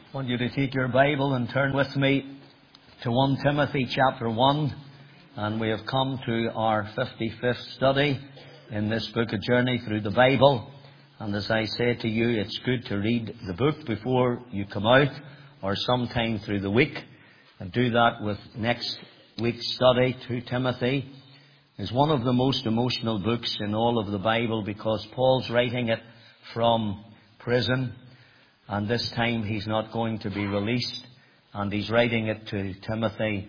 I want you to take your Bible and turn with me to 1 Timothy chapter 1. And we have come to our 55th study in this book, A Journey Through the Bible. And as I say to you, it's good to read the book before you come out or sometime through the week. And do that with next week's study. 2 Timothy is one of the most emotional books in all of the Bible because Paul's writing it from prison. And this time he's not going to be released. And he's writing it to Timothy.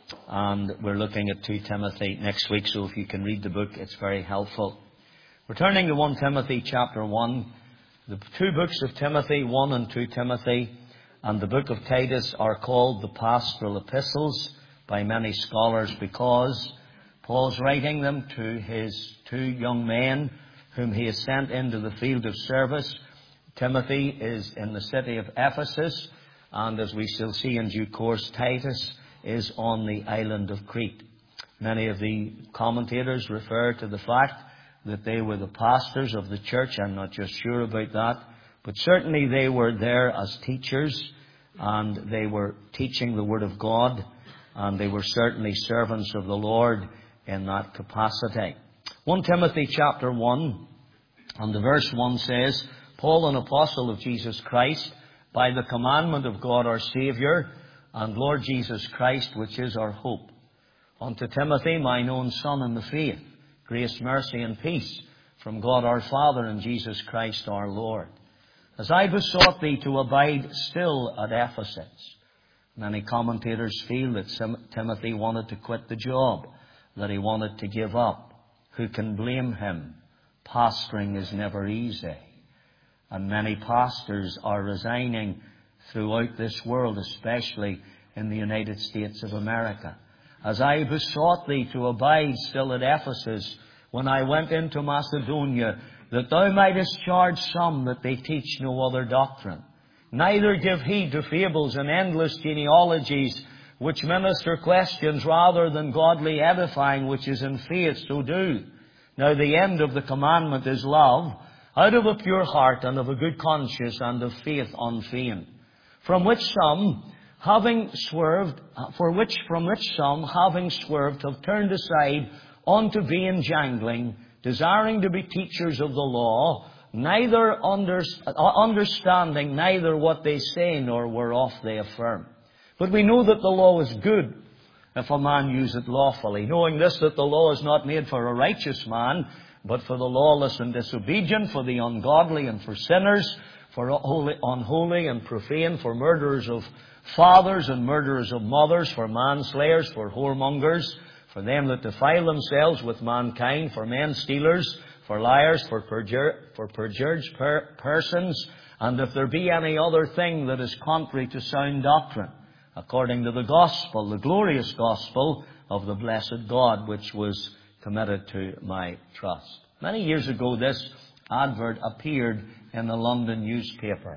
And we're looking at 2 Timothy next week. So if you can read the book, it's very helpful. We're turning to 1 Timothy chapter 1. The two books of Timothy, 1 and 2 Timothy, and the book of Titus are called the pastoral epistles by many scholars because Paul's writing them to his two young men whom he has sent into the field of service. Timothy is in the city of Ephesus, and as we shall see in due course, Titus is on the island of Crete. Many of the commentators refer to the fact that they were the pastors of the church. I'm not just sure about that, but certainly they were there as teachers, and they were teaching the Word of God, and they were certainly servants of the Lord in that capacity. 1 Timothy chapter 1, and the verse 1 says, Paul, an apostle of Jesus Christ, by the commandment of God our Saviour, and Lord Jesus Christ, which is our hope. Unto Timothy, mine own son in the faith, grace, mercy, and peace from God our Father and Jesus Christ our Lord. As I besought thee to abide still at Ephesus. Many commentators feel that Timothy wanted to quit the job, that he wanted to give up. Who can blame him? Pastoring is never easy. And many pastors are resigning throughout this world, especially in the United States of America. As I besought thee to abide still at Ephesus, when I went into Macedonia, that thou mightest charge some that they teach no other doctrine. Neither give heed to fables and endless genealogies, which minister questions rather than godly edifying, which is in faith, so do. Now the end of the commandment is love, out of a pure heart and of a good conscience and of faith unfeigned. From which some, having swerved, have turned aside unto vain jangling, desiring to be teachers of the law, neither understanding neither what they say nor whereof they affirm. But we know that the law is good, if a man use it lawfully, knowing this, that the law is not made for a righteous man, but for the lawless and disobedient, for the ungodly and for sinners, for unholy and profane, for murderers of fathers and murderers of mothers, for manslayers, for whoremongers, for them that defile themselves with mankind, for men stealers, for liars, for perjured persons, and if there be any other thing that is contrary to sound doctrine, according to the gospel, the glorious gospel of the blessed God, which was committed to my trust. Many years ago, this advert appeared in the London newspaper.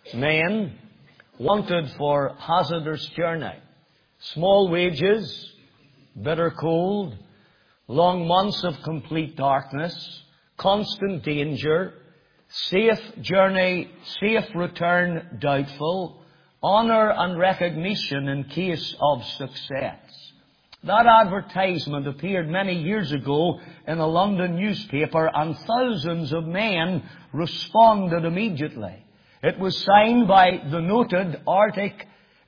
Men wanted for hazardous journey, small wages, bitter cold, long months of complete darkness, constant danger, safe journey, safe return doubtful, honour and recognition in case of success. That advertisement appeared many years ago in a London newspaper, and thousands of men responded immediately. It was signed by the noted Arctic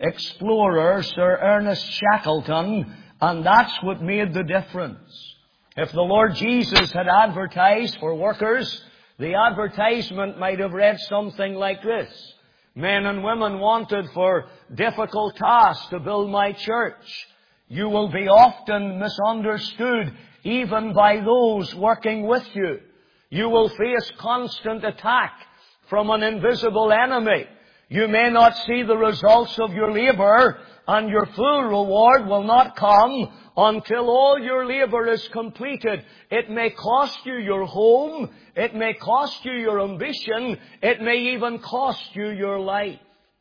explorer Sir Ernest Shackleton, and that's what made the difference. If the Lord Jesus had advertised for workers, the advertisement might have read something like this. Men and women wanted for difficult tasks to build my church. You will be often misunderstood even by those working with you. You will face constant attack from an invisible enemy. You may not see the results of your labor, and your full reward will not come until all your labor is completed. It may cost you your home. It may cost you your ambition. It may even cost you your life.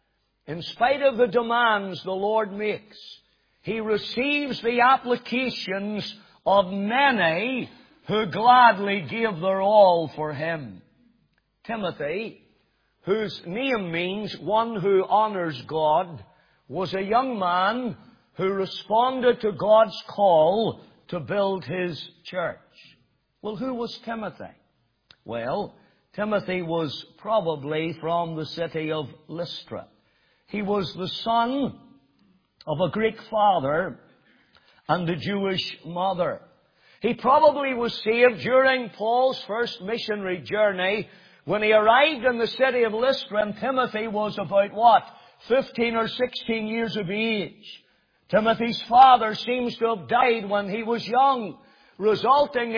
In spite of the demands the Lord makes, He receives the applications of many who gladly gave their all for Him. Timothy whose name means one who honors God, was a young man who responded to God's call to build his church. Well, who was Timothy? Well, Timothy was probably from the city of Lystra. He was the son of a Greek father and a Jewish mother. He probably was saved during Paul's first missionary journey when he arrived in the city of Lystra, and Timothy was about 15 or 16 years of age. Timothy's father seems to have died when he was young, resulting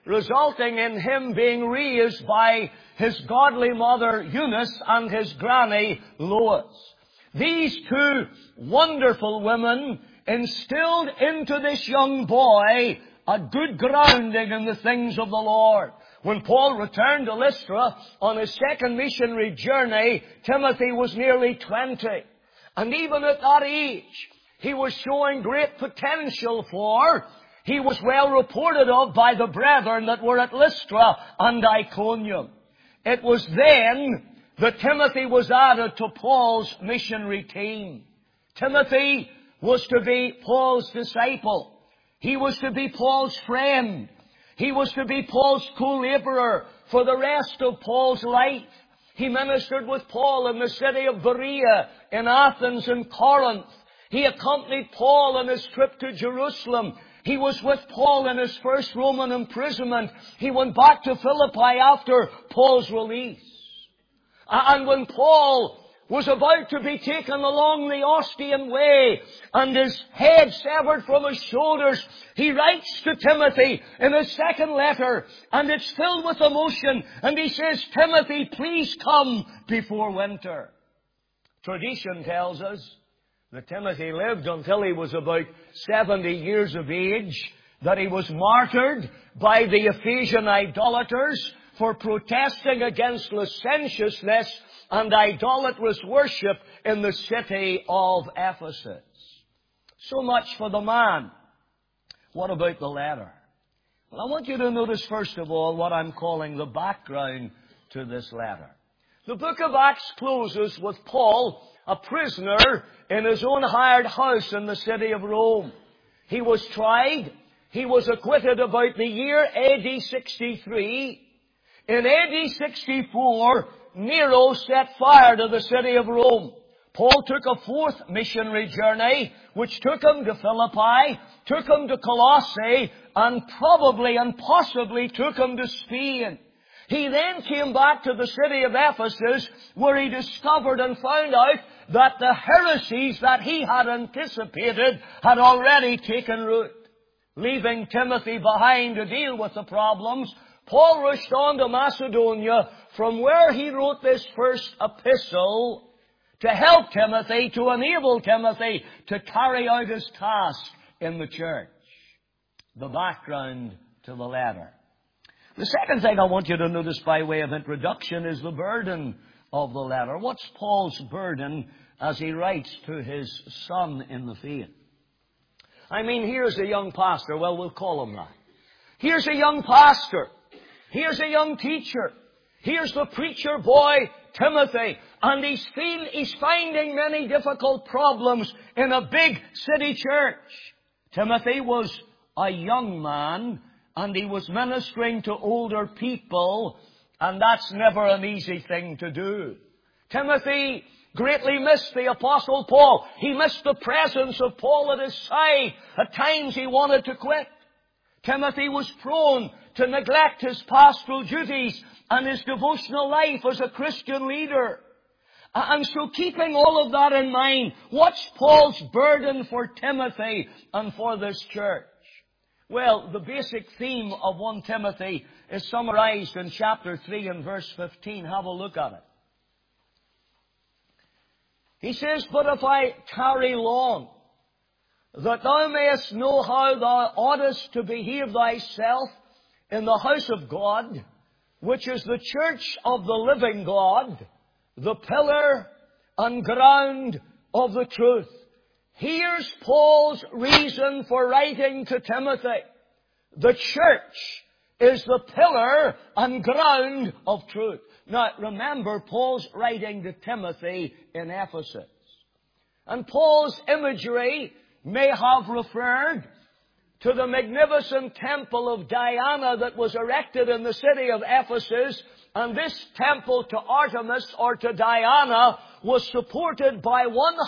in him being raised by his godly mother Eunice and his granny Lois. These two wonderful women instilled into this young boy a good grounding in the things of the Lord. When Paul returned to Lystra on his second missionary journey, Timothy was nearly 20. And even at that age, he was showing great potential for. He was well reported of by the brethren that were at Lystra and Iconium. It was then that Timothy was added to Paul's missionary team. Timothy was to be Paul's disciple. He was to be Paul's friend. He was to be Paul's co-laborer for the rest of Paul's life. He ministered with Paul in the city of Berea, in Athens and Corinth. He accompanied Paul on his trip to Jerusalem. He was with Paul in his first Roman imprisonment. He went back to Philippi after Paul's release. And when Paul was about to be taken along the Ostian way and his head severed from his shoulders, he writes to Timothy in his second letter, and it's filled with emotion, and he says, "Timothy, please come before winter." Tradition tells us that Timothy lived until he was about 70 years of age, that he was martyred by the Ephesian idolaters for protesting against licentiousness and idolatrous worship in the city of Ephesus. So much for the man. What about the letter? Well, I want you to notice first of all what I'm calling the background to this letter. The book of Acts closes with Paul, a prisoner in his own hired house in the city of Rome. He was tried. He was acquitted about the year AD 63. In AD 64, Nero set fire to the city of Rome. Paul took a fourth missionary journey, which took him to Philippi, took him to Colossae, and probably and possibly took him to Spain. He then came back to the city of Ephesus, where he discovered and found out that the heresies that he had anticipated had already taken root. Leaving Timothy behind to deal with the problems, Paul rushed on to Macedonia, from where he wrote this first epistle to help Timothy, to enable Timothy to carry out his task in the church. The background to the letter. The second thing I want you to notice by way of introduction is the burden of the letter. What's Paul's burden as he writes to his son in the faith? I mean, here's a young pastor. Well, we'll call him that. Here's a young pastor. Here's a young teacher. Here's the preacher boy, Timothy. And he's finding many difficult problems in a big city church. Timothy was a young man, and he was ministering to older people, and that's never an easy thing to do. Timothy greatly missed the Apostle Paul. He missed the presence of Paul at his side. At times he wanted to quit. Timothy was prone to neglect his pastoral duties and his devotional life as a Christian leader. And so keeping all of that in mind, what's Paul's burden for Timothy and for this church? Well, the basic theme of 1 Timothy is summarized in chapter 3 and verse 15. Have a look at it. He says, "But if I tarry long, that thou mayest know how thou oughtest to behave thyself in the house of God, which is the church of the living God, the pillar and ground of the truth." Here's Paul's reason for writing to Timothy. The church is the pillar and ground of truth. Now, remember, Paul's writing to Timothy in Ephesus. And Paul's imagery may have referred to the magnificent temple of Diana that was erected in the city of Ephesus. And this temple to Artemis or to Diana was supported by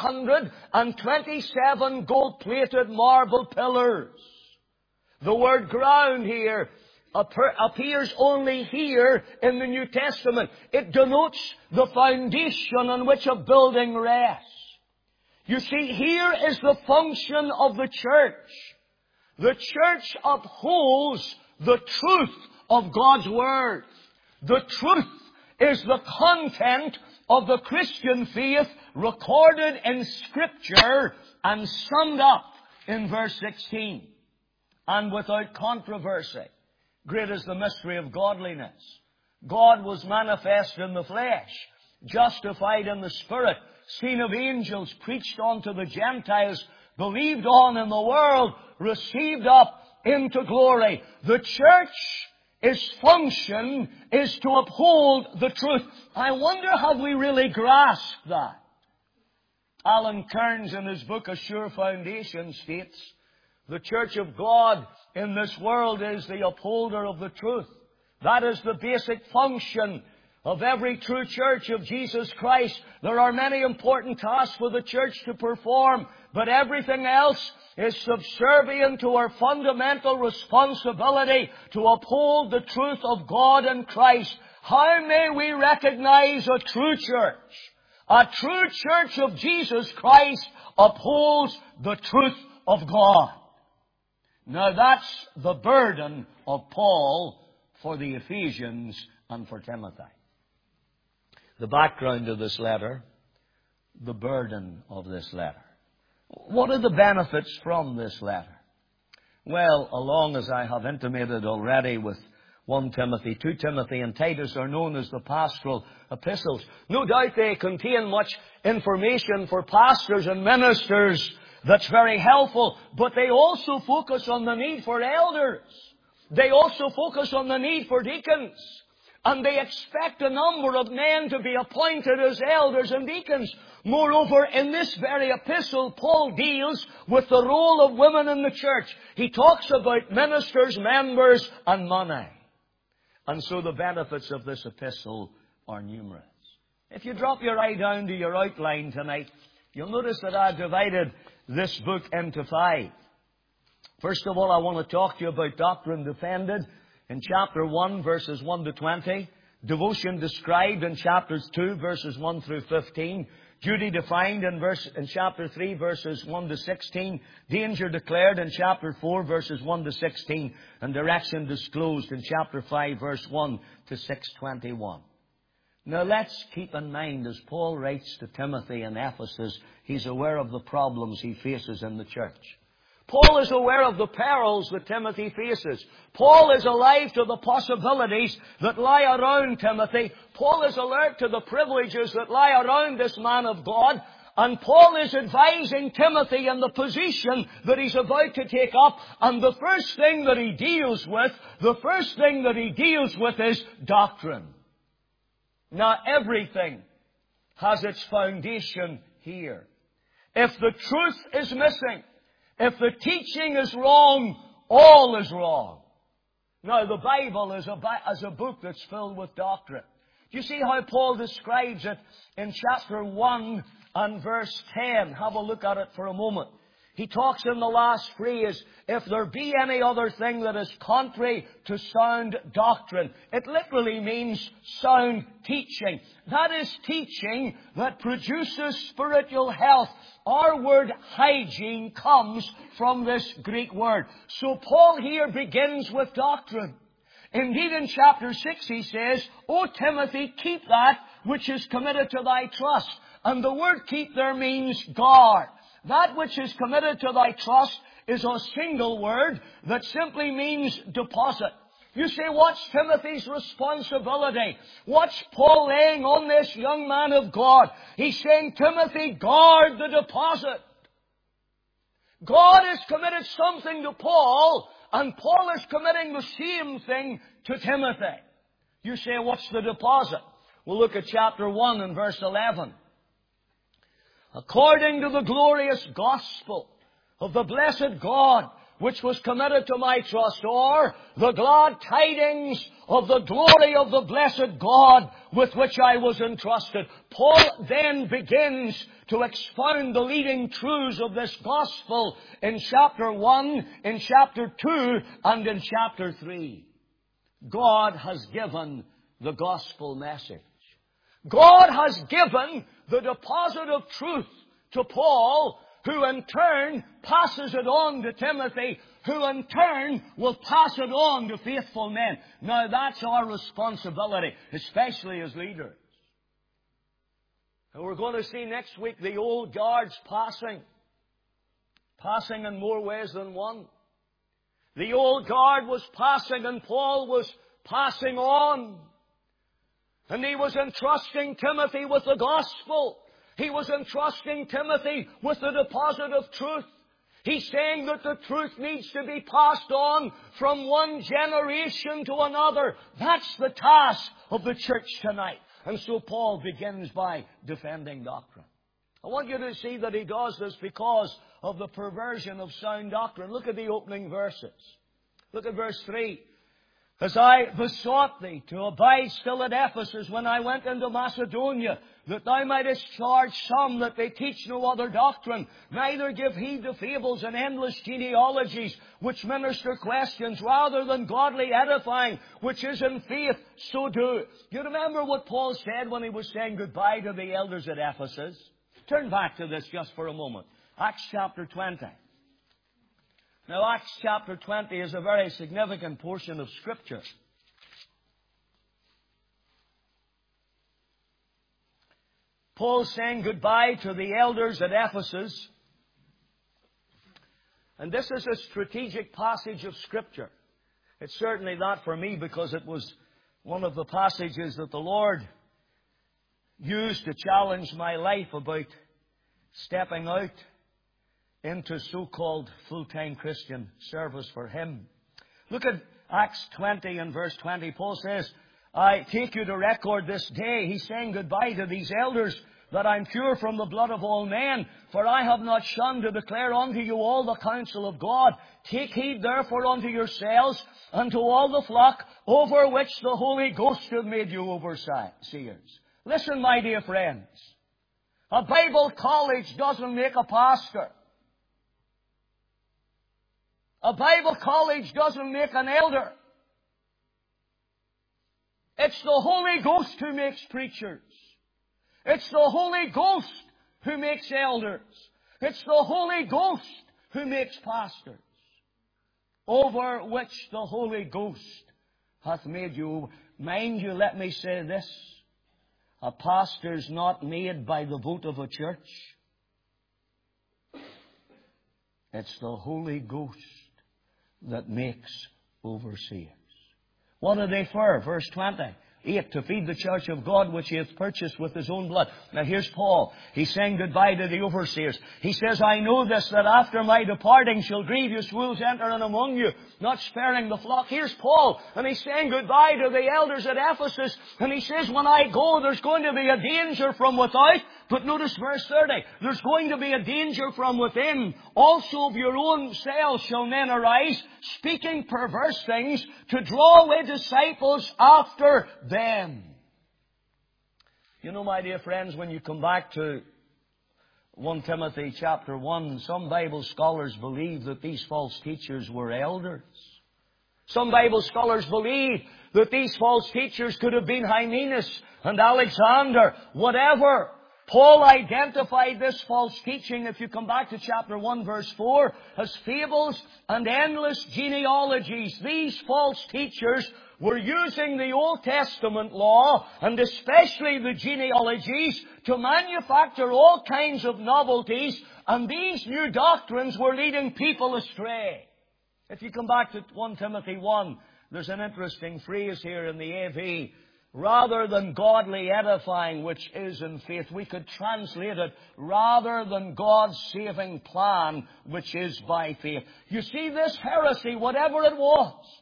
127 gold-plated marble pillars. The word ground here appears only here in the New Testament. It denotes the foundation on which a building rests. You see, here is the function of the church. The church upholds the truth of God's Word. The truth is the content of the Christian faith recorded in Scripture and summed up in verse 16. And without controversy, great is the mystery of godliness. God was manifest in the flesh, justified in the Spirit, seen of angels, preached unto the Gentiles, believed on in the world, received up into glory. The church, its function is to uphold the truth. I wonder, have we really grasped that? Alan Kearns in his book A Sure Foundation states, the church of God in this world is the upholder of the truth. That is the basic function of every true church of Jesus Christ. There are many important tasks for the church to perform, but everything else is subservient to our fundamental responsibility to uphold the truth of God and Christ. How may we recognize a true church? A true church of Jesus Christ upholds the truth of God. Now that's the burden of Paul for the Ephesians and for Timothy. The background of this letter, the burden of this letter. What are the benefits from this letter? Well, along as I have intimated already with 1 Timothy, 2 Timothy and Titus are known as the pastoral epistles. No doubt they contain much information for pastors and ministers that's very helpful, but they also focus on the need for elders. They also focus on the need for deacons. And they expect a number of men to be appointed as elders and deacons. Moreover, in this very epistle, Paul deals with the role of women in the church. He talks about ministers, members, and money. And so the benefits of this epistle are numerous. If you drop your eye down to your outline tonight, you'll notice that I've divided this book into 5. First of all, I want to talk to you about doctrine defended in chapter 1, verses 1 to 20. Devotion described in chapters 2, verses 1 through 15. Duty defined in chapter 3, verses 1 to 16. Danger declared in chapter 4, verses 1 to 16. And direction disclosed in chapter 5, verse 1 to 6:21. Now let's keep in mind, as Paul writes to Timothy in Ephesus, he's aware of the problems he faces in the church. Paul is aware of the perils that Timothy faces. Paul is alive to the possibilities that lie around Timothy. Paul is alert to the privileges that lie around this man of God. And Paul is advising Timothy in the position that he's about to take up. And the first thing that he deals with is doctrine. Now, everything has its foundation here. If the truth is missing, if the teaching is wrong, all is wrong. Now, the Bible is a book that's filled with doctrine. Do you see how Paul describes it in chapter 1 and verse 10? Have a look at it for a moment. He talks in the last phrase, if there be any other thing that is contrary to sound doctrine. It literally means sound teaching. That is teaching that produces spiritual health. Our word hygiene comes from this Greek word. So Paul here begins with doctrine. Indeed, in chapter 6 he says, O Timothy, keep that which is committed to thy trust. And the word keep there means guard. That which is committed to thy trust is a single word that simply means deposit. You say, what's Timothy's responsibility? What's Paul laying on this young man of God? He's saying, Timothy, guard the deposit. God has committed something to Paul, and Paul is committing the same thing to Timothy. You say, what's the deposit? We'll look at chapter 1 and verse 11. According to the glorious gospel of the blessed God, which was committed to my trust, or the glad tidings of the glory of the blessed God with which I was entrusted. Paul then begins to expound the leading truths of this gospel in chapter 1, in chapter 2, and in chapter 3. God has given the gospel message. God has given the deposit of truth to Paul, who in turn passes it on to Timothy, who in turn will pass it on to faithful men. Now that's our responsibility, especially as leaders. And we're going to see next week the old guards passing in more ways than one. The old guard was passing and Paul was passing on. And he was entrusting Timothy with the gospel. He was entrusting Timothy with the deposit of truth. He's saying that the truth needs to be passed on from one generation to another. That's the task of the church tonight. And so Paul begins by defending doctrine. I want you to see that he does this because of the perversion of sound doctrine. Look at the opening verses. Look at verse 3. As I besought thee to abide still at Ephesus when I went into Macedonia, that thou mightest charge some that they teach no other doctrine, neither give heed to fables and endless genealogies, which minister questions, rather than godly edifying, which is in faith, so do. You remember what Paul said when he was saying goodbye to the elders at Ephesus? Turn back to this just for a moment. Acts chapter 20. Now, Acts chapter 20 is a very significant portion of Scripture. Paul's saying goodbye to the elders at Ephesus. And this is a strategic passage of Scripture. It's certainly not for me because it was one of the passages that the Lord used to challenge my life about stepping out into so-called full-time Christian service for Him. Look at Acts 20 and verse 20. Paul says, I take you to record this day. He's saying goodbye to these elders, that I'm pure from the blood of all men, for I have not shunned to declare unto you all the counsel of God. Take heed therefore unto yourselves and to all the flock over which the Holy Ghost hath made you overseers. Listen, my dear friends. A Bible college doesn't make a pastor. A Bible college doesn't make an elder. It's the Holy Ghost who makes preachers. It's the Holy Ghost who makes elders. It's the Holy Ghost who makes pastors, over which the Holy Ghost hath made you. Mind you, let me say this. A pastor's not made by the vote of a church. It's the Holy Ghost that makes overseers. What are they for? Verse 20. 8, to feed the church of God which He hath purchased with His own blood. Now here's Paul. He's saying goodbye to the overseers. He says, I know this, that after my departing shall grievous wolves enter in among you, not sparing the flock. Here's Paul, and he's saying goodbye to the elders at Ephesus. And he says, when I go, there's going to be a danger from without. But notice verse 30. There's going to be a danger from within. Also of your own selves shall men arise, speaking perverse things, to draw away disciples after them. You know, my dear friends, when you come back to 1 Timothy chapter 1, some Bible scholars believe that these false teachers were elders. Some Bible scholars believe that these false teachers could have been Hymenaeus and Alexander, whatever. Paul identified this false teaching, if you come back to chapter 1 verse 4, as fables and endless genealogies. These false teachers were using the Old Testament law, and especially the genealogies, to manufacture all kinds of novelties, and these new doctrines were leading people astray. If you come back to 1 Timothy 1, there's an interesting phrase here in the AV. Rather than godly edifying, which is in faith, we could translate it, rather than God's saving plan, which is by faith. You see, this heresy, whatever it was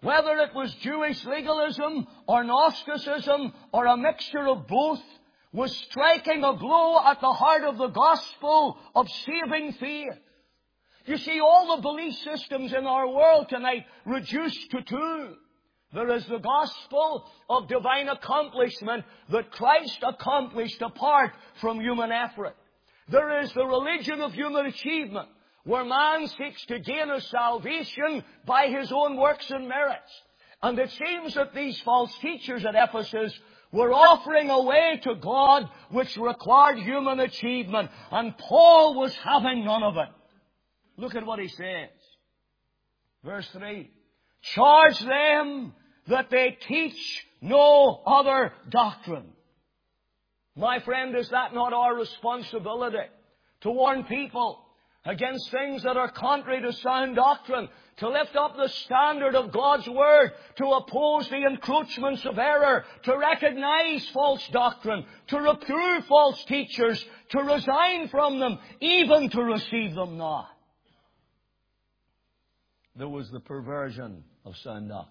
whether it was Jewish legalism or Gnosticism or a mixture of both, was striking a blow at the heart of the gospel of saving faith. You see, all the belief systems in our world tonight reduced to two. There is the gospel of divine accomplishment that Christ accomplished apart from human effort. There is the religion of human achievement, where man seeks to gain his salvation by his own works and merits. And it seems that these false teachers at Ephesus were offering a way to God which required human achievement. And Paul was having none of it. Look at what he says. Verse 3. Charge them that they teach no other doctrine. My friend, is that not our responsibility? To warn people against things that are contrary to sound doctrine, to lift up the standard of God's Word, to oppose the encroachments of error, to recognize false doctrine, to reprove false teachers, to resign from them, even to receive them not. There was the perversion of sound doctrine.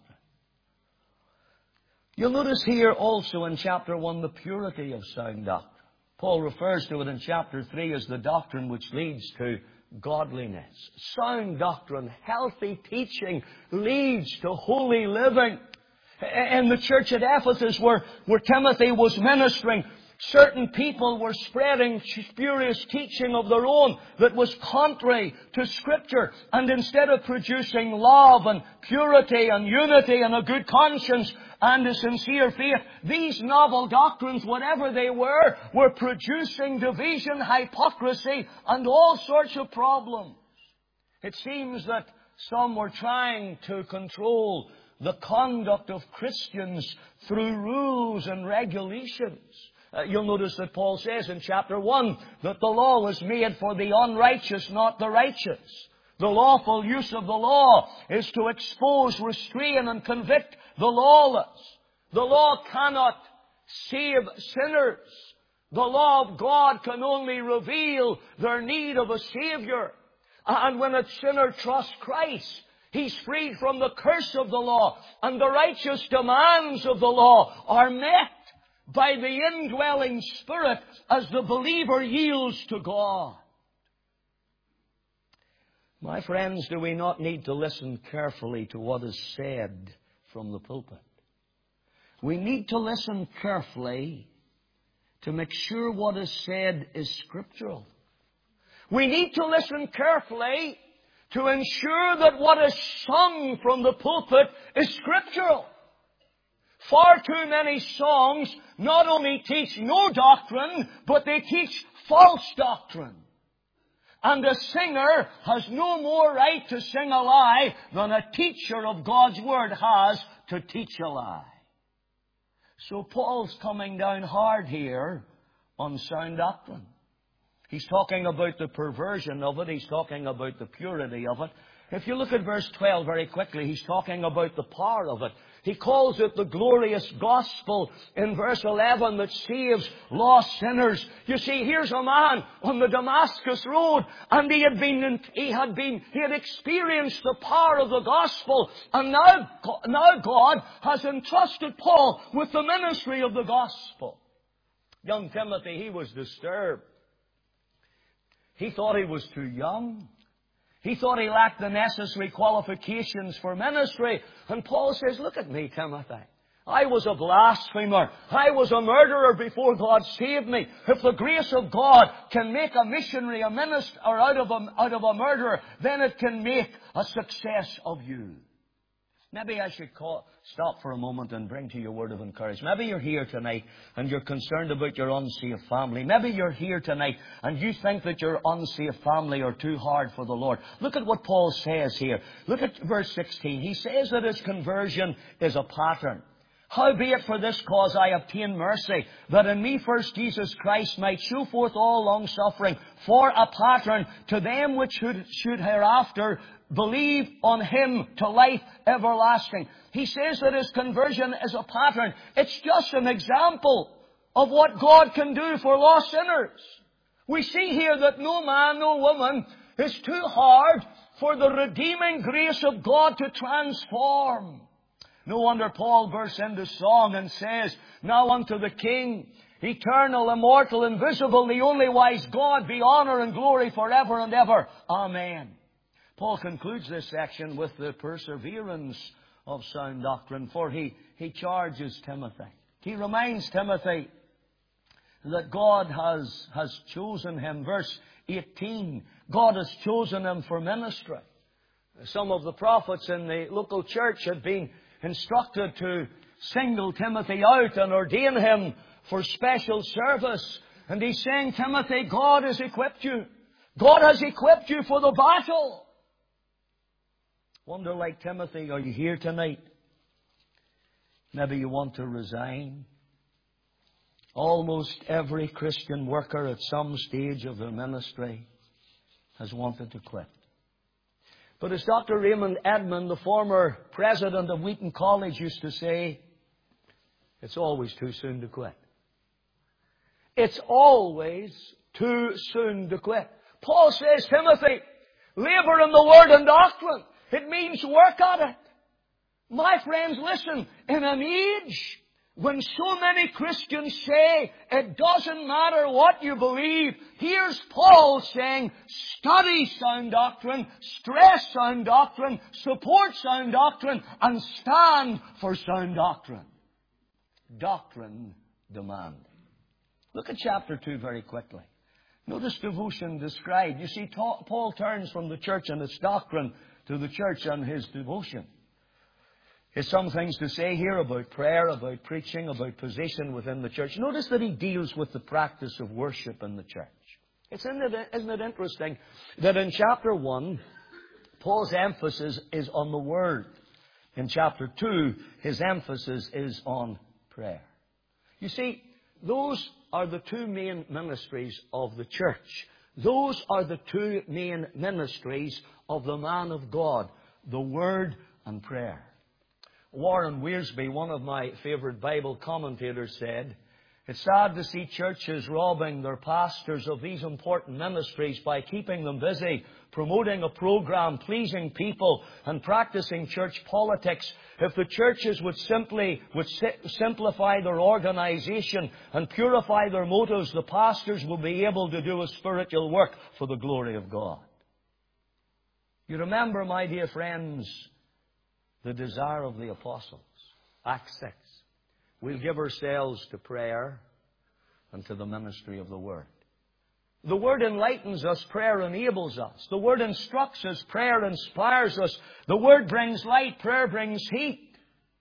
You'll notice here also in chapter 1 the purity of sound doctrine. Paul refers to it in chapter 3 as the doctrine which leads to godliness. Sound doctrine, healthy teaching leads to holy living. In the church at Ephesus where Timothy was ministering, certain people were spreading spurious teaching of their own that was contrary to Scripture. And instead of producing love and purity and unity and a good conscience and a sincere faith, these novel doctrines, whatever they were producing division, hypocrisy, and all sorts of problems. It seems that some were trying to control the conduct of Christians through rules and regulations. You'll notice that Paul says in chapter 1 that the law was made for the unrighteous, not the righteous. The lawful use of the law is to expose, restrain, and convict the lawless. The law cannot save sinners. The law of God can only reveal their need of a Savior. And when a sinner trusts Christ, he's freed from the curse of the law, and the righteous demands of the law are met by the indwelling Spirit as the believer yields to God. My friends, do we not need to listen carefully to what is said from the pulpit? We need to listen carefully to make sure what is said is scriptural. We need to listen carefully to ensure that what is sung from the pulpit is scriptural. Far too many songs not only teach no doctrine, but they teach false doctrine. And a singer has no more right to sing a lie than a teacher of God's Word has to teach a lie. So Paul's coming down hard here on sound doctrine. He's talking about the perversion of it. He's talking about the purity of it. If you look at verse 12 very quickly, he's talking about the power of it. He calls it the glorious gospel in verse 11 that saves lost sinners. You see, here's a man on the Damascus road, and he had experienced the power of the gospel, and now God has entrusted Paul with the ministry of the gospel. Young Timothy, he was disturbed. He thought he was too young. He thought he lacked the necessary qualifications for ministry. And Paul says, look at me, Timothy. I was a blasphemer. I was a murderer before God saved me. If the grace of God can make a missionary, a minister, or out of a murderer, then it can make a success of you. Maybe I should stop for a moment and bring to you a word of encouragement. Maybe you're here tonight and you're concerned about your unsafe family. Maybe you're here tonight and you think that your unsafe family are too hard for the Lord. Look at what Paul says here. Look at verse 16. He says that his conversion is a pattern. Howbeit for this cause I obtain mercy, that in me first Jesus Christ might show forth all long-suffering for a pattern to them which should hereafter believe on Him to life everlasting. He says that his conversion is a pattern. It's just an example of what God can do for lost sinners. We see here that no man, no woman is too hard for the redeeming grace of God to transform. No wonder Paul bursts into song and says, "Now unto the King, eternal, immortal, invisible, the only wise God, be honor and glory forever and ever. Amen." Paul concludes this section with the perseverance of sound doctrine, for he charges Timothy. He reminds Timothy that God has chosen him. Verse 18, God has chosen him for ministry. Some of the prophets in the local church had been instructed to single Timothy out and ordain him for special service. And he's saying, Timothy, God has equipped you. God has equipped you for the battle. Wonder, like Timothy, are you here tonight? Maybe you want to resign. Almost every Christian worker at some stage of their ministry has wanted to quit. But as Dr. Raymond Edmond, the former president of Wheaton College, used to say, it's always too soon to quit. It's always too soon to quit. Paul says, Timothy, labor in the word and doctrine. It means work at it. My friends, listen, in an age when so many Christians say it doesn't matter what you believe, here's Paul saying, study sound doctrine, stress sound doctrine, support sound doctrine, and stand for sound doctrine. Doctrine demanding. Look at chapter 2 very quickly. Notice devotion described. You see, Paul turns from the church and its doctrine to the church and his devotion. There's some things to say here about prayer, about preaching, about position within the church. Notice that he deals with the practice of worship in the church. Isn't it interesting that in chapter 1, Paul's emphasis is on the Word. In chapter 2, his emphasis is on prayer. You see, those are the two main ministries of the church. Those are the two main ministries of the man of God, the Word and prayer. Warren Wiersbe, one of my favourite Bible commentators, said, it's sad to see churches robbing their pastors of these important ministries by keeping them busy, promoting a program, pleasing people, and practicing church politics. If the churches would simplify their organization and purify their motives, the pastors will be able to do a spiritual work for the glory of God. You remember, my dear friends, the desire of the apostles. Acts 6. We'll give ourselves to prayer and to the ministry of the Word. The Word enlightens us, prayer enables us. The Word instructs us, prayer inspires us. The Word brings light, prayer brings heat.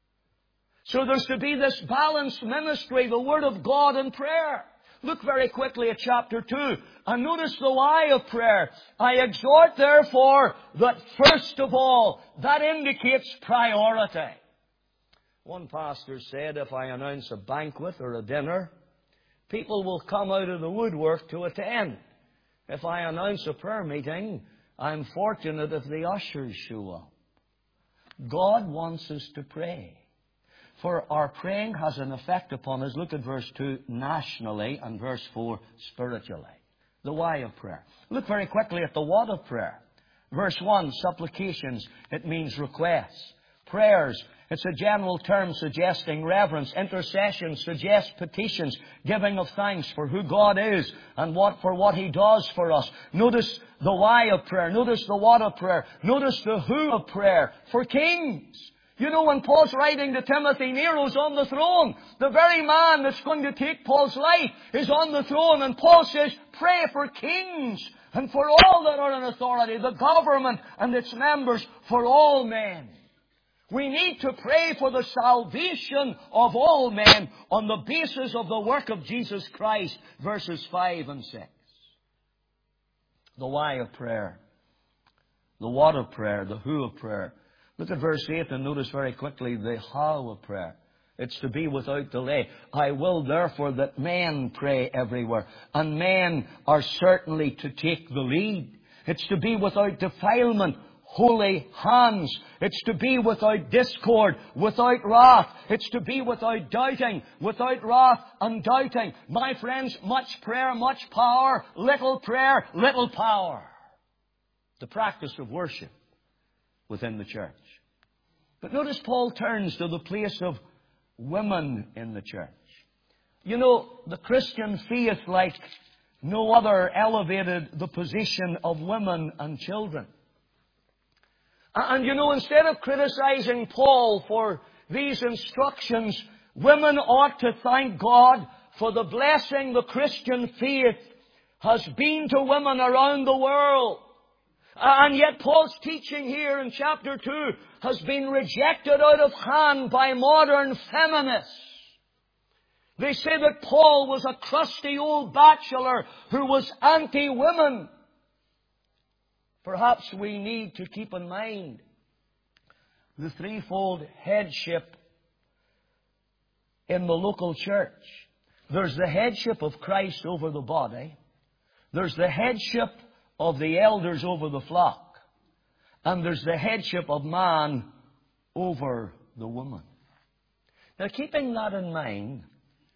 So there's to be this balanced ministry, the Word of God and prayer. Look very quickly at chapter 2 and notice the why of prayer. I exhort, therefore, that first of all, that indicates priority. One pastor said, if I announce a banquet or a dinner, people will come out of the woodwork to attend. If I announce a prayer meeting, I'm fortunate if the ushers show up. God wants us to pray. For our praying has an effect upon us. Look at verse 2, nationally, and verse 4, spiritually. The why of prayer. Look very quickly at the what of prayer. Verse 1, supplications. It means requests. Prayers. It's a general term suggesting reverence. Intercession suggests petitions, giving of thanks for who God is and for what He does for us. Notice the why of prayer. Notice the what of prayer. Notice the who of prayer. For kings. You know, when Paul's writing to Timothy, Nero's on the throne. The very man that's going to take Paul's life is on the throne. And Paul says, pray for kings and for all that are in authority, the government and its members, for all men. We need to pray for the salvation of all men on the basis of the work of Jesus Christ, verses 5 and 6. The why of prayer. The what of prayer. The who of prayer. Look at verse 8 and notice very quickly the how of prayer. It's to be without delay. I will therefore that men pray everywhere. And men are certainly to take the lead. It's to be without defilement, holy hands. It's to be without discord, without wrath. It's to be without doubting, without wrath and doubting. My friends, much prayer, much power. Little prayer, little power. The practice of worship within the church. But notice Paul turns to the place of women in the church. You know, the Christian faith, like no other, elevated the position of women and children. And you know, instead of criticizing Paul for these instructions, women ought to thank God for the blessing the Christian faith has been to women around the world. And yet Paul's teaching here in chapter 2 has been rejected out of hand by modern feminists. They say that Paul was a crusty old bachelor who was anti-women. Perhaps we need to keep in mind the threefold headship in the local church. There's the headship of Christ over the body. There's the headship of the elders over the flock. And there's the headship of man over the woman. Now, keeping that in mind,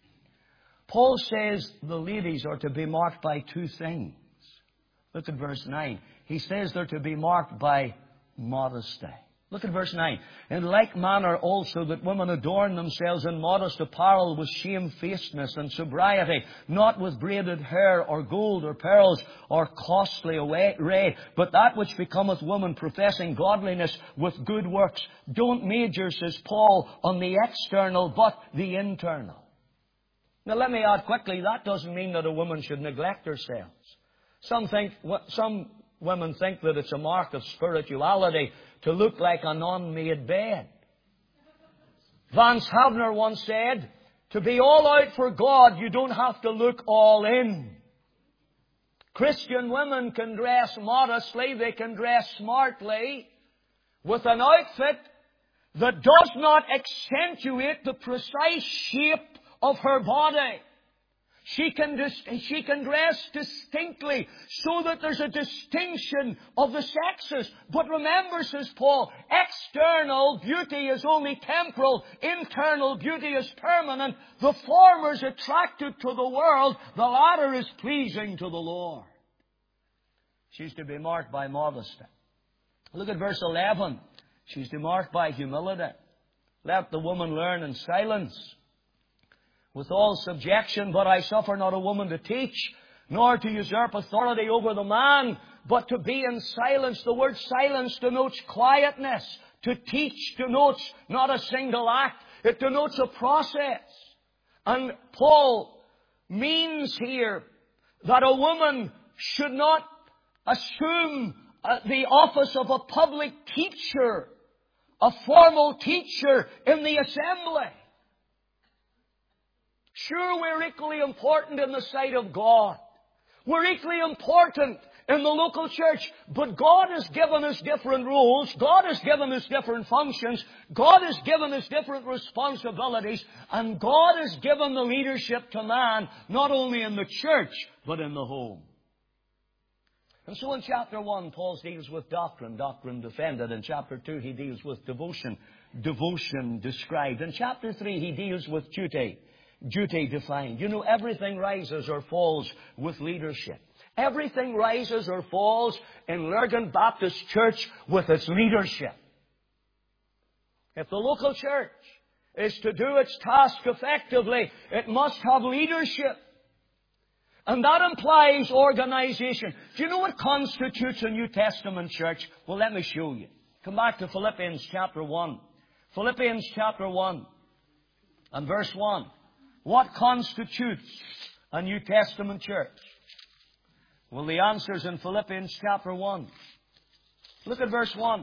Paul says the ladies are to be marked by two things. Look at verse 9. He says they're to be marked by modesty. Look at verse 9. In like manner also that women adorn themselves in modest apparel with shamefacedness and sobriety, not with braided hair or gold or pearls or costly array, but that which becometh woman professing godliness with good works. Don't major, says Paul, on the external, but the internal. Now let me add quickly, that doesn't mean that a woman should neglect herself. Some women think that it's a mark of spirituality to look like an unmade bed. Vance Havner once said, to be all out for God, you don't have to look all in. Christian women can dress modestly, they can dress smartly, with an outfit that does not accentuate the precise shape of her body. She can dress distinctly so that there's a distinction of the sexes. But remember, says Paul, external beauty is only temporal. Internal beauty is permanent. The former is attractive to the world. The latter is pleasing to the Lord. She's to be marked by modesty. Look at verse 11. She's to be marked by humility. Let the woman learn in silence, with all subjection, but I suffer not a woman to teach, nor to usurp authority over the man, but to be in silence. The word silence denotes quietness. To teach denotes not a single act. It denotes a process. And Paul means here that a woman should not assume the office of a public teacher, a formal teacher in the assembly. Sure, we're equally important in the sight of God. We're equally important in the local church. But God has given us different roles. God has given us different functions. God has given us different responsibilities. And God has given the leadership to man, not only in the church, but in the home. And so in chapter 1, Paul deals with doctrine defended. In chapter 2, he deals with devotion described. In chapter 3, he deals with duty defined. You know, everything rises or falls with leadership. Everything rises or falls in Lurgan Baptist Church with its leadership. If the local church is to do its task effectively, it must have leadership. And that implies organization. Do you know what constitutes a New Testament church? Well, let me show you. Come back to Philippians chapter 1. Philippians chapter 1 and verse 1. What constitutes a New Testament church? Well, the answer's in Philippians chapter 1. Look at verse 1.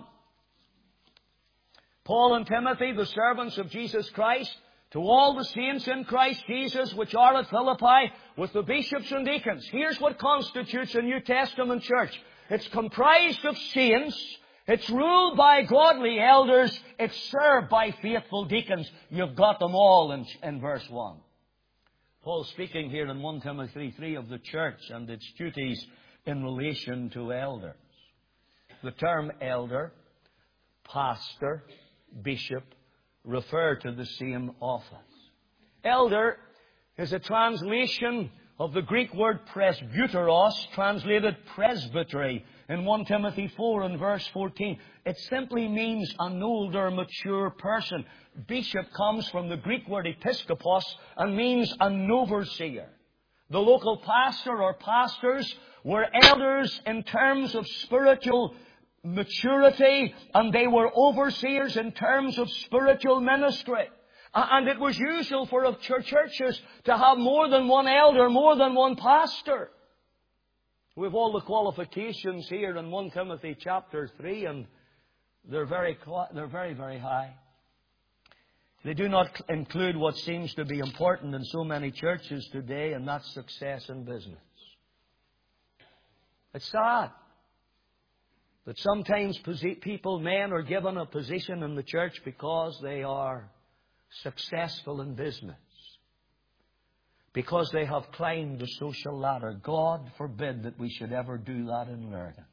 Paul and Timothy, the servants of Jesus Christ, to all the saints in Christ Jesus which are at Philippi, with the bishops and deacons. Here's what constitutes a New Testament church. It's comprised of saints. It's ruled by godly elders. It's served by faithful deacons. You've got them all in verse 1. Paul's speaking here in 1 Timothy 3 of the church and its duties in relation to elders. The term elder, pastor, bishop refer to the same office. Elder is a translation of the Greek word presbyteros, translated presbytery, in 1 Timothy 4 and verse 14. It simply means an older, mature person. Bishop comes from the Greek word episkopos and means an overseer. The local pastor or pastors were elders in terms of spiritual maturity, and they were overseers in terms of spiritual ministry. And it was usual for churches to have more than one elder, more than one pastor. We have all the qualifications here in 1 Timothy chapter 3, and they're very, very high. They do not include what seems to be important in so many churches today, and that's success in business. It's sad that sometimes people, men, are given a position in the church because they are successful in business, because they have climbed the social ladder. God forbid that we should ever do that in Lurgan.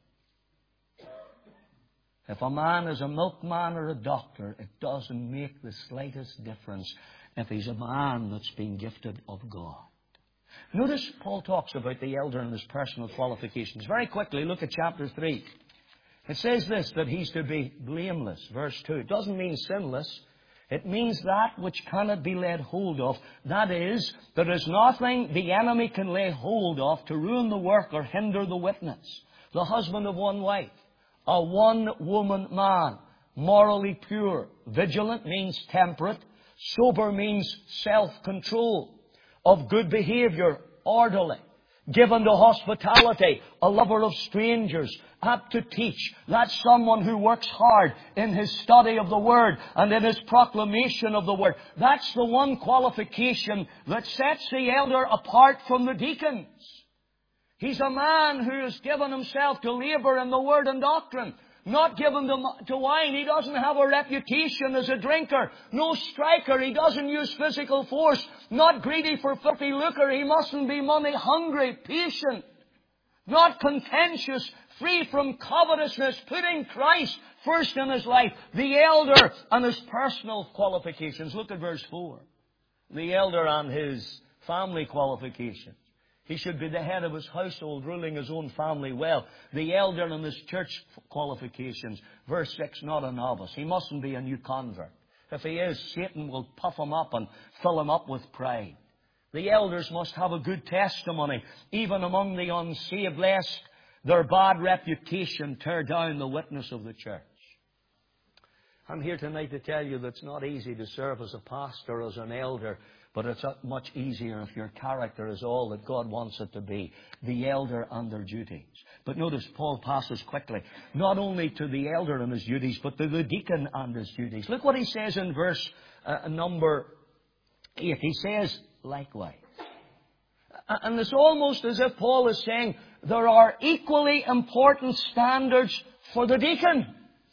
If a man is a milkman or a doctor, it doesn't make the slightest difference if he's a man that's been gifted of God. Notice Paul talks about the elder and his personal qualifications. Very quickly, look at chapter 3. It says this, that he's to be blameless. Verse 2. It doesn't mean sinless. It means that which cannot be laid hold of. That is, there is nothing the enemy can lay hold of to ruin the work or hinder the witness. The husband of one wife. A one-woman man. Morally pure. Vigilant means temperate. Sober means self-control. Of good behavior. Orderly. Given to hospitality. A lover of strangers. Apt to teach. That's someone who works hard in his study of the Word and in his proclamation of the Word. That's the one qualification that sets the elder apart from the deacons. He's a man who has given himself to labour in the Word and doctrine. Not given to wine. He doesn't have a reputation as a drinker. No striker. He doesn't use physical force. Not greedy for filthy lucre. He mustn't be money hungry. Patient. Not contentious. Free from covetousness. Putting Christ first in his life. The elder and his personal qualifications. Look at verse 4. The elder and his family qualifications. He should be the head of his household, ruling his own family well. The elder and his church qualifications. Verse 6, not a novice. He mustn't be a new convert. If he is, Satan will puff him up and fill him up with pride. The elders must have a good testimony, even among the unsaved, lest their bad reputation tear down the witness of the church. I'm here tonight to tell you that it's not easy to serve as a pastor, as an elder, but it's much easier if your character is all that God wants it to be. The elder and their duties. But notice Paul passes quickly, not only to the elder and his duties, but to the deacon and his duties. Look what he says in verse number 8. He says, likewise. And it's almost as if Paul is saying there are equally important standards for the deacon.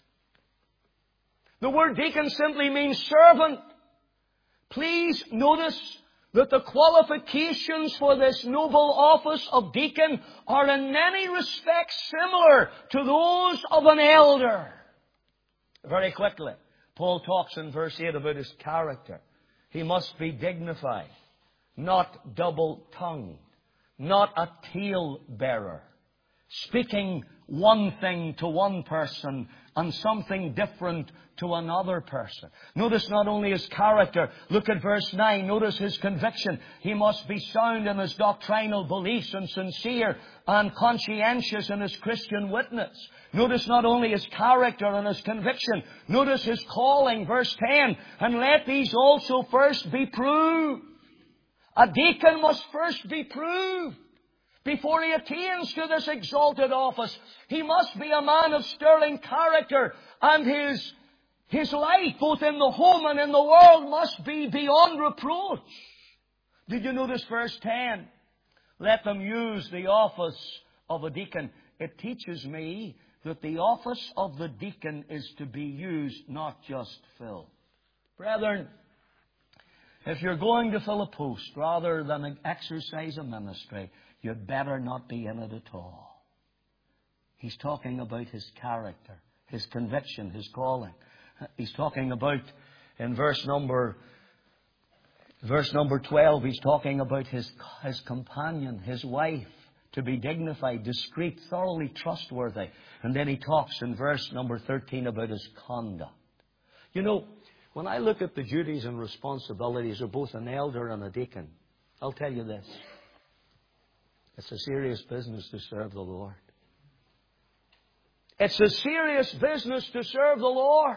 The word deacon simply means servant. Please notice that the qualifications for this noble office of deacon are in many respects similar to those of an elder. Very quickly, Paul talks in verse 8 about his character. He must be dignified, not double-tongued, not a tale-bearer, speaking one thing to one person and something different to another person. Notice not only his character. Look at verse 9. Notice his conviction. He must be sound in his doctrinal beliefs and sincere and conscientious in his Christian witness. Notice not only his character and his conviction. Notice his calling. Verse 10. And let these also first be proved. A deacon must first be proved. Before he attains to this exalted office, he must be a man of sterling character, and his life, both in the home and in the world, must be beyond reproach. Did you notice verse 10? Let them use the office of a deacon. It teaches me that the office of the deacon is to be used, not just filled. Brethren, if you're going to fill a post rather than exercise a ministry, you'd better not be in it at all. He's talking about his character, his conviction, his calling. He's talking about, in verse number Verse number 12, he's talking about his companion, his wife, to be dignified, discreet, thoroughly trustworthy. And then he talks in verse number 13 about his conduct. You know, when I look at the duties and responsibilities of both an elder and a deacon, I'll tell you this. It's a serious business to serve the Lord. It's a serious business to serve the Lord.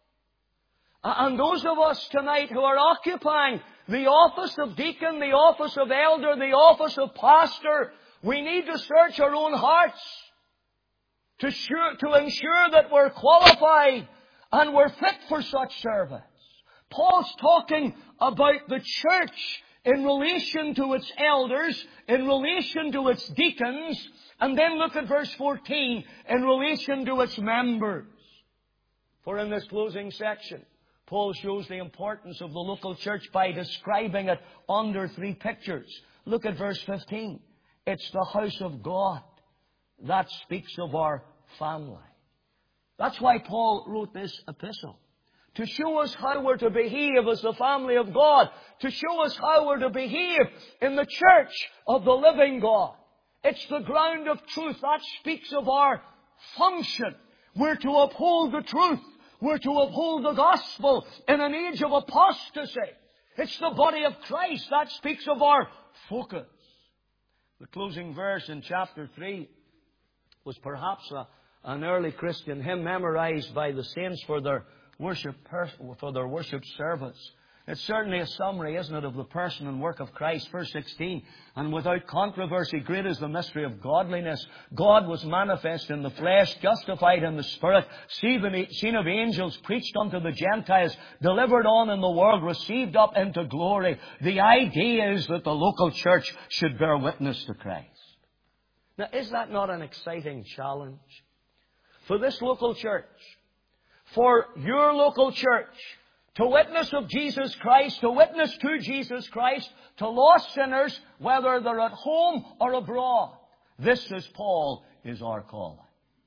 And those of us tonight who are occupying the office of deacon, the office of elder, the office of pastor, we need to search our own hearts to ensure that we're qualified and we're fit for such service. Paul's talking about the church in relation to its elders, in relation to its deacons, and then look at verse 14, in relation to its members. For in this closing section, Paul shows the importance of the local church by describing it under three pictures. Look at verse 15. It's the house of God. That speaks of our family. That's why Paul wrote this epistle. To show us how we're to behave as the family of God. To show us how we're to behave in the church of the living God. It's the ground of truth. That speaks of our function. We're to uphold the truth. We're to uphold the gospel in an age of apostasy. It's the body of Christ. That speaks of our focus. The closing verse in chapter 3 was perhaps an early Christian hymn memorized by the saints for their worship service. It's certainly a summary, isn't it, of the person and work of Christ. Verse 16, and without controversy, great is the mystery of godliness. God was manifest in the flesh, justified in the Spirit, seen of angels, preached unto the Gentiles, delivered on in the world, received up into glory. The idea is that the local church should bear witness to Christ. Now, is that not an exciting challenge? For this local church, for your local church, to witness of Jesus Christ, to witness to Jesus Christ, to lost sinners, whether they're at home or abroad. This, says Paul, is our calling.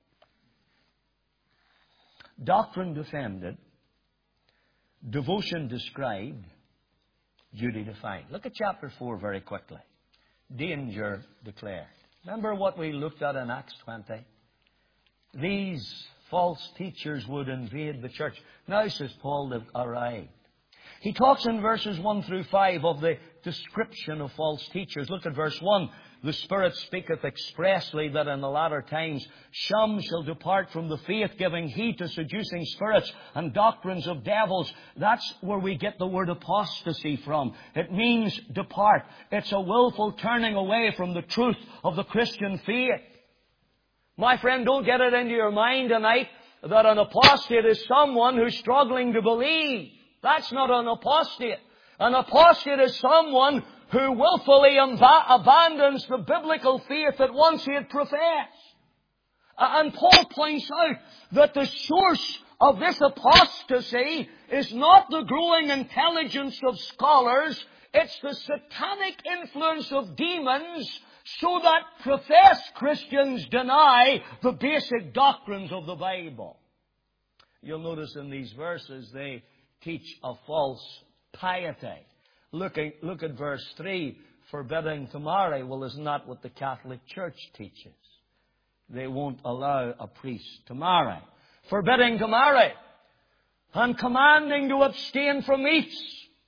Doctrine defended, devotion described, duty defined. Look at chapter 4 very quickly. Danger declared. Remember what we looked at in Acts 20? These false teachers would invade the church. Now, says Paul, they've arrived. He talks in verses 1 through 5 of the description of false teachers. Look at verse 1. The Spirit speaketh expressly that in the latter times some shall depart from the faith, giving heed to seducing spirits and doctrines of devils. That's where we get the word apostasy from. It means depart. It's a willful turning away from the truth of the Christian faith. My friend, don't get it into your mind tonight that an apostate is someone who's struggling to believe. That's not an apostate. An apostate is someone who willfully abandons the biblical faith that once he had professed. And Paul points out that the source of this apostasy is not the growing intelligence of scholars. It's the satanic influence of demons, so that professed Christians deny the basic doctrines of the Bible. You'll notice in these verses they teach a false piety. Look at verse 3, forbidding to marry. Well, isn't that what the Catholic Church teaches? They won't allow a priest to marry. Forbidding to marry and commanding to abstain from meats,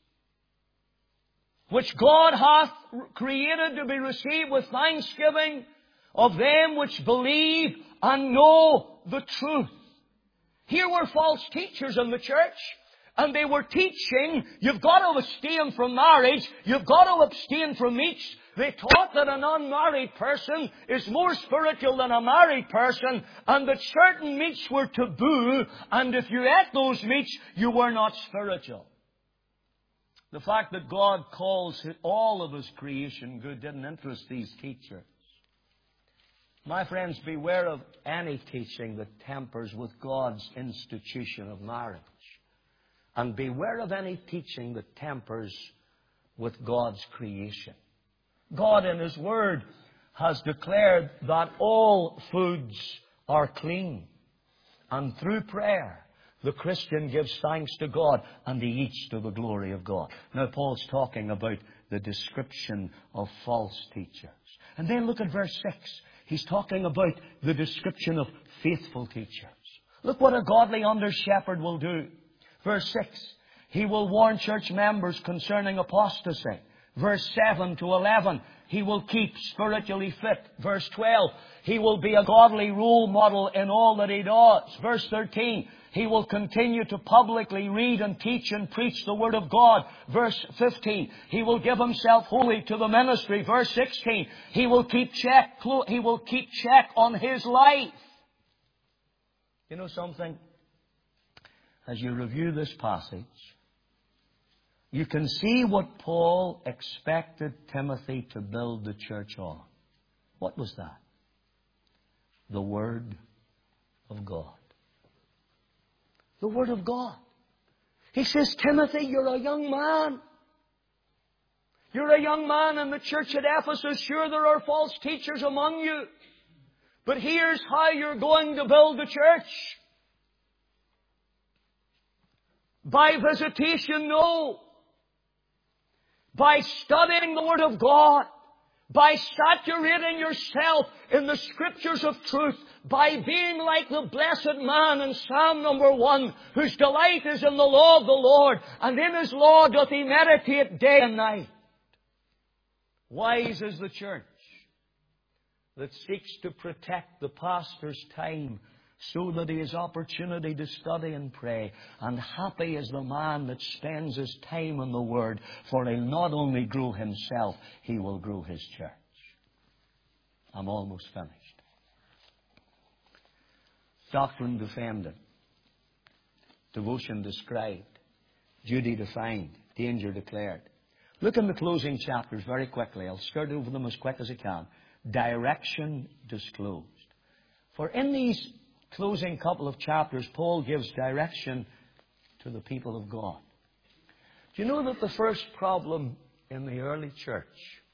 which God hath created to be received with thanksgiving of them which believe and know the truth. Here were false teachers in the church, and they were teaching, you've got to abstain from marriage, you've got to abstain from meats. They taught that an unmarried person is more spiritual than a married person, and that certain meats were taboo, and if you ate those meats, you were not spiritual. The fact that God calls all of His creation good didn't interest these teachers. My friends, beware of any teaching that tampers with God's institution of marriage. And beware of any teaching that tampers with God's creation. God in His Word has declared that all foods are clean. And through prayer, The Christian gives thanks to God, and he eats to the glory of God. Now, Paul's talking about the description of false teachers. And then look at verse 6. He's talking about the description of faithful teachers. Look what a godly under-shepherd will do. Verse 6. He will warn church members concerning apostasy. Verse 7 to 11. He will keep spiritually fit. Verse 12. He will be a godly role model in all that he does. Verse 13. He will continue to publicly read and teach and preach the Word of God. Verse 15. He will give himself wholly to the ministry. Verse 16. He will keep check on his life. You know something? As you review this passage, you can see what Paul expected Timothy to build the church on. What was that? The Word of God. The Word of God. He says, Timothy, you're a young man. You're a young man in the church at Ephesus. Sure, there are false teachers among you. But here's how you're going to build the church. By visitation, no. By studying the Word of God. By saturating yourself in the Scriptures of truth. By being like the blessed man in Psalm number 1, whose delight is in the law of the Lord, and in His law doth he meditate day and night. Wise is the church that seeks to protect the pastor's time so that he has opportunity to study and pray. And happy is the man that spends his time in the Word, for he'll not only grow himself, he will grow his church. I'm almost finished. Doctrine defended. Devotion described. Duty defined. Danger declared. Look in the closing chapters very quickly. I'll skirt over them as quick as I can. Direction disclosed. For in these closing couple of chapters, Paul gives direction to the people of God. Do you know that the first problem in the early church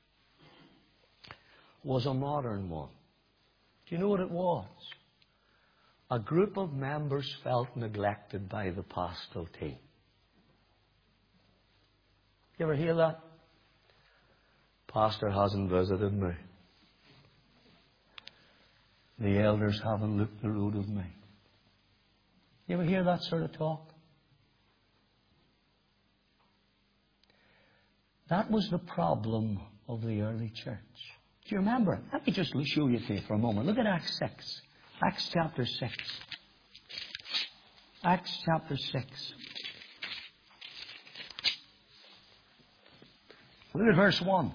was a modern one? Do you know what it was? A group of members felt neglected by the pastoral team. You ever hear that? Pastor hasn't visited me. The elders haven't looked the road of me. You ever hear that sort of talk? That was the problem of the early church. Do you remember it? Let me just show you to you for a moment. Look at Acts 6. Acts chapter 6. Acts chapter 6. Look at verse 1.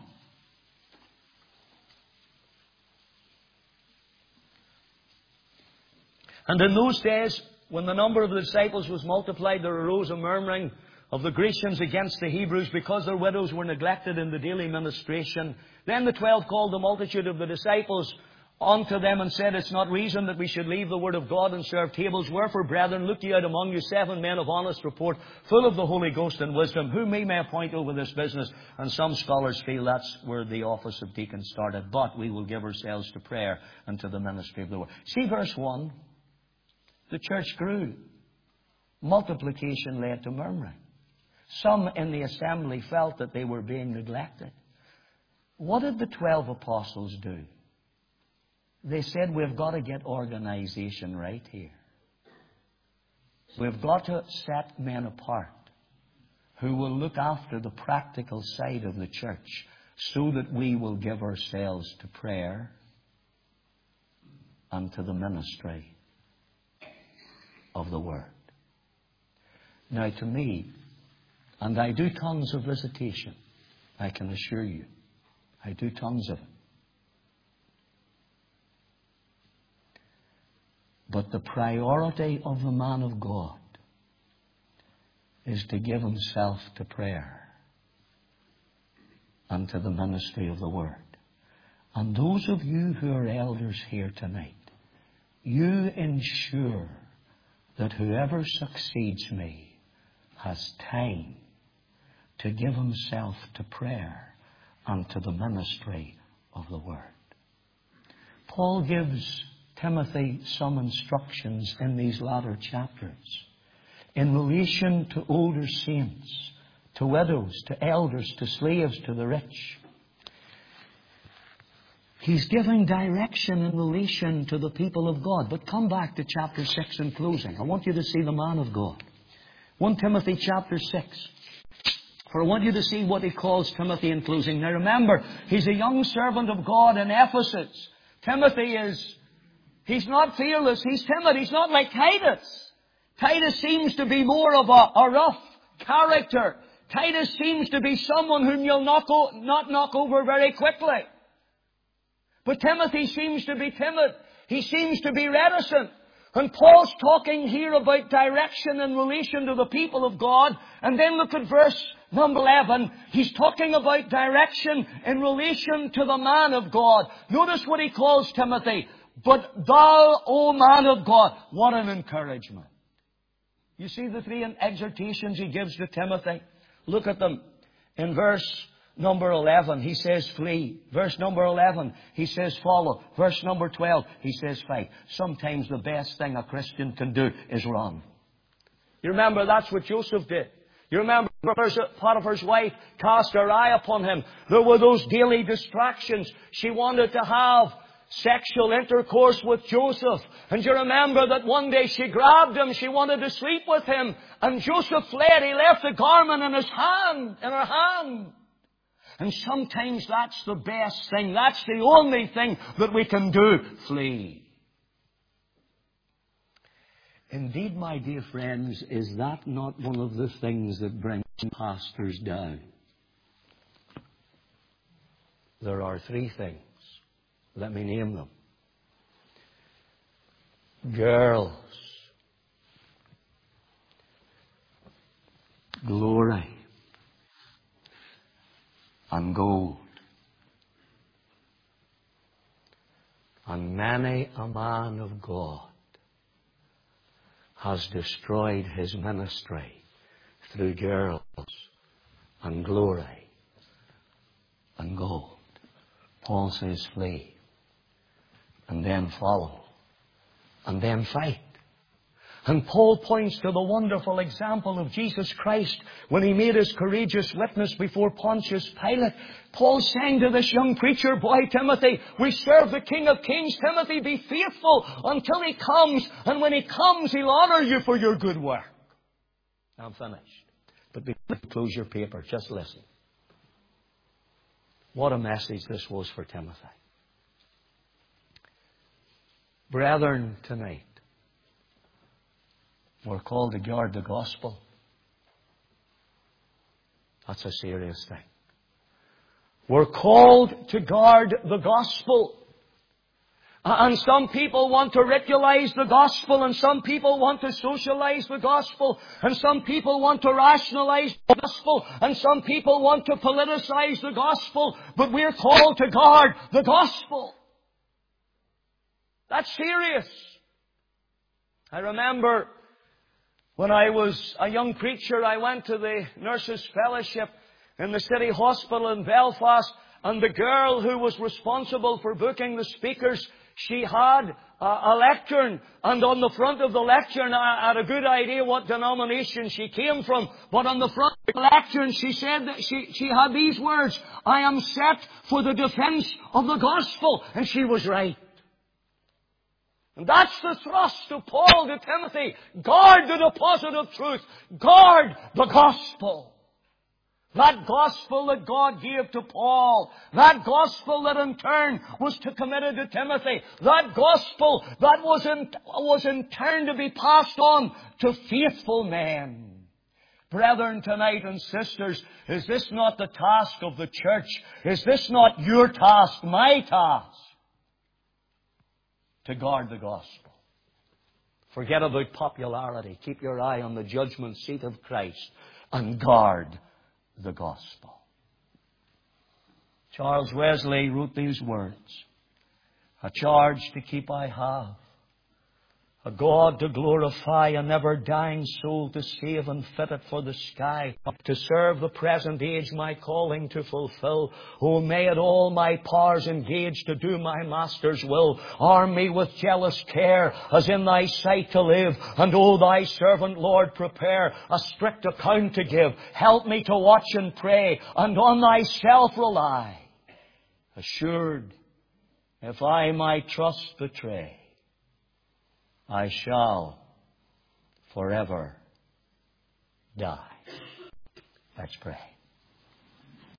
And in those days, when the number of the disciples was multiplied, there arose a murmuring of the Grecians against the Hebrews because their widows were neglected in the daily ministration. Then the 12 called the multitude of the disciples unto them and said, It's not reason that we should leave the word of God and serve tables. Wherefore, brethren, look ye out among you 7 men of honest report, full of the Holy Ghost and wisdom, whom we may appoint over this business. And some scholars feel that's where the office of deacon started. But we will give ourselves to prayer and to the ministry of the word. See verse 1. The church grew. Multiplication led to murmuring. Some in the assembly felt that they were being neglected. What did the 12 apostles do? They said, we've got to get organization right here. We've got to set men apart who will look after the practical side of the church so that we will give ourselves to prayer and to the ministry of the Word. Now to me, and I do tons of visitation, I can assure you, I do tons of it. But the priority of the man of God is to give himself to prayer and to the ministry of the Word. And those of you who are elders here tonight, you ensure that whoever succeeds me has time to give himself to prayer and to the ministry of the Word. Paul gives Timothy some instructions in these latter chapters. in relation to older saints, to widows, to elders, to slaves, to the rich. He's giving direction in relation to the people of God. But come back to chapter 6 in closing. I want you to see the man of God. 1 Timothy chapter 6. For I want you to see what he calls Timothy in closing. Now remember, he's a young servant of God in Ephesus. Timothy he's not fearless, he's timid, he's not like Titus. Titus seems to be more of a rough character. Titus seems to be someone whom you'll not knock over very quickly. But Timothy seems to be timid. He seems to be reticent. And Paul's talking here about direction in relation to the people of God. And then look at verse number 11. He's talking about direction in relation to the man of God. Notice what he calls Timothy. But thou, O man of God. What an encouragement. You see the three exhortations he gives to Timothy? Look at them. In verse number 11, he says flee. Verse number 11, he says follow. Verse number 12, he says fight. Sometimes the best thing a Christian can do is run. You remember that's what Joseph did. You remember Potiphar's wife cast her eye upon him. There were those daily distractions. She wanted to have sexual intercourse with Joseph. And you remember that one day she grabbed him. She wanted to sleep with him. And Joseph fled. He left the garment in her hand. And sometimes that's the best thing. That's the only thing that we can do. Flee. Indeed, my dear friends, is that not one of the things that brings pastors down? There are three things. Let me name them. Girls. Glory. And gold. And many a man of God has destroyed his ministry through girls and glory and gold. Paul says flee. And then follow. And then fight. And Paul points to the wonderful example of Jesus Christ when he made his courageous witness before Pontius Pilate. Paul saying to this young preacher boy, Timothy, we serve the King of Kings. Timothy, be faithful until he comes. And when he comes, he'll honor you for your good work. I'm finished. But before you close your paper, just listen. What a message this was for Timothy. Brethren, tonight, we're called to guard the gospel. That's a serious thing. We're called to guard the gospel. And some people want to ritualize the gospel, and some people want to socialize the gospel, and some people want to rationalize the gospel, and some people want to politicize the gospel, but we're called to guard the gospel. That's serious. I remember when I was a young preacher, I went to the Nurses' Fellowship in the City Hospital in Belfast, and the girl who was responsible for booking the speakers, she had a lectern, and on the front of the lectern, I had a good idea what denomination she came from, but on the front of the lectern she said that she had these words, I am set for the defense of the gospel, and she was right. And that's the thrust of Paul to Timothy. Guard the deposit of truth. Guard the gospel. That gospel that God gave to Paul. That gospel that in turn was committed to Timothy. That gospel that was in turn to be passed on to faithful men. Brethren, tonight and sisters, is this not the task of the church? Is this not your task, my task? To guard the gospel. Forget about popularity. Keep your eye on the judgment seat of Christ and guard the gospel. Charles Wesley wrote these words. A charge to keep I have, A God to glorify, a never-dying soul to save and fit it for the sky. To serve the present age, my calling to fulfill. Oh, may it all my powers engage to do my Master's will. Arm me with jealous care, as in Thy sight to live. And, O Thy servant, Lord, prepare a strict account to give. Help me to watch and pray, and on Thyself rely. Assured, if I my trust betray, I shall forever die. Let's pray.